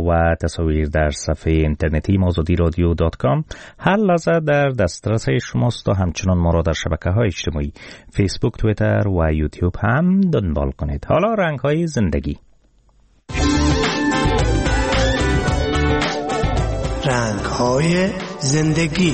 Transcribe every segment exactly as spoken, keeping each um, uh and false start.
و تصاویر در صفحه اینترنتی آزادی رادیو دات کام هر لحظه در دسترس شماست و همچنان ما را در شبکه‌های اجتماعی فیسبوک، توییتر و یوتیوب هم دنبال کنید. حالا رنگ‌های زندگی. رنگ‌های زندگی.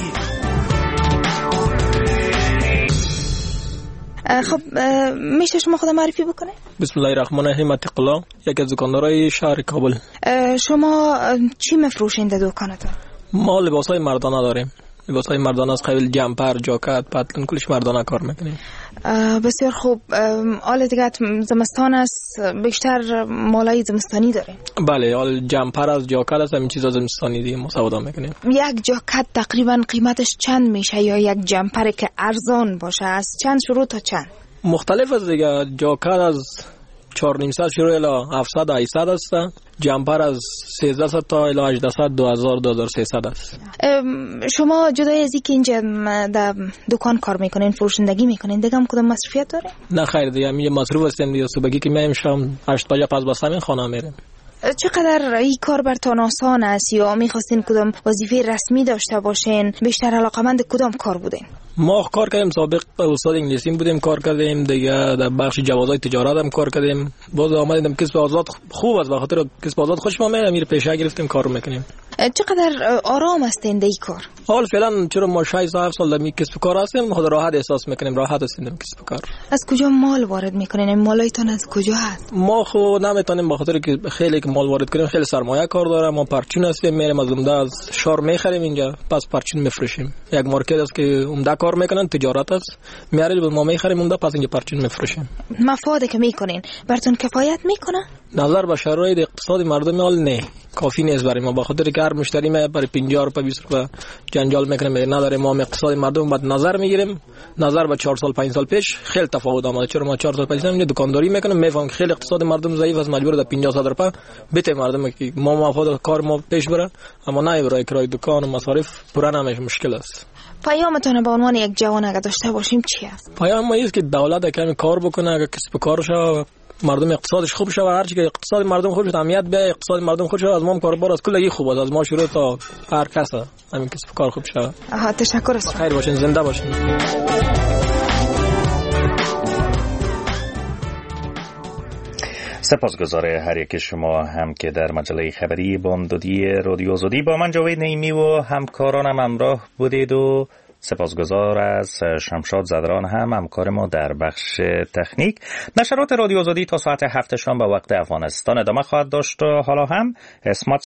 خب میشه شما خودم معرفی بکنه؟ بسم الله الرحمن الرحیم. اتقلا، یکی از دکاندارای شهر کابل. شما چی میفروشین در دکانتون؟ ما لباسای مردانه داریم. لباسای مردانه از قبیل جمپر، جاکت، پتلون، کلش مردانه کار میکنیم. بسیار خوب. حال دیگه زمستان است، بیشتر مالای زمستانی داریم. بله، حال جمپر از جاکت است، همین چیزا زمستانی دیگه ما سودا میکنیم. یک جاکت تقریبا قیمتش چند میشه یا یک جمپر که ارزان باشه از چند شروع تا چند؟ مختلف است دیگه. جاکت از چهار و نیم صد شروع الی هفتصد هشتصد است. جمپر از سیزده تا الی هجده دو هزار دو هزار و سیصد است. شما جدای از اینکه اینجا در دکان کار میکنین، فروشندگی میکنین، دیگه هم کدام مصرفیت داره؟ نه خیر دیگه، می مصروف هستیم دیگه. صبحی که میایم شام هشت بجه پس بس همین خانه میریم. چقدر این کار برتون آسان است یا میخواستین کدام وظیفه رسمی داشته باشین؟ بیشتر علاقمند کدام کار بودین؟ ما کار کردیم، سابق استاد انگلیسی بودیم، کار کردیم دیگه، در بخش جوازهای تجارت هم کار کردیم. باز آمدیم کسب آزاد خوب است، بخاطر کسب آزاد خوش ما میاد، میره پیشه گرفتیم کارو میکنیم. چقدر آرام هستین در این کار؟ حال فعلا چرا ما شش تا هفت سال در می کسب کار هستیم، خود راحت احساس میکنیم، راحت هستیم در کسب کار. از کجا مال وارد میکنین؟ این مالایتون از کجا هست؟ ما خو نمیتونیم، بخاطر که خیلی که مال وارد کنیم خیلی سرمایه کار داره. ما پرچون هستیم، میریم از عمده از شار میخریم اینجا، پس پرچون میفروشیم. یک مارکت است که عمده کار میکنن، تجارت است، میاریم ما میخریم عمده، پس اینجا پرچون میفروشیم. مفاده که میکنین براتون کفایت میکنه؟ نظر به شرایط اقتصادی مردم حال نه کافی نیست برای ما، بخاطر که هر مشتری ما برای پنجاه روپیه بیست روپیه جنجال میکنه، نداره. ما اقتصاد مردم بعد نظر میگیریم. نظر به چهار سال پنج سال پیش خیلی تفاوت آمده، چرا ما چهار سال پیش اینجا دکانداری میکنیم، میفهمم که خیلی اقتصاد مردم ضعیف است، مجبور در پنجاه صد روپیه بده مردم که ما مفاد کار ما پیش بره، اما نه برای کرایه دکان و مصارف پورا نمیشه، مشکل است. پیامتون به عنوان یک جوان اگه داشته باشیم چی است؟ پیام ما است که دولت کمی کار بکنه، اگه کسب کارش مردم اقتصادش خوب شه و هر چی که اقتصاد مردم خوب شه، اهمیت به اقتصاد مردم خوب شه، از ما کاربار از کلگی خوب است، از ما شروع تا هر کس همین کسب کار خوب شه. آها، تشکر است. خیر باشین، زنده باشین. سپاسگزار هر یک شما هم که در مجله خبری بامدادی رادیو آزادی با من جاوید نعیمی و همکارانم همراه بودید و سپاسگزار از شمشاد زدران هم همکار ما در بخش تکنیک. نشرات رادیو آزادی تا ساعت هفت شام به وقت افغانستان ادامه خواهد داشت و حالا هم اسمت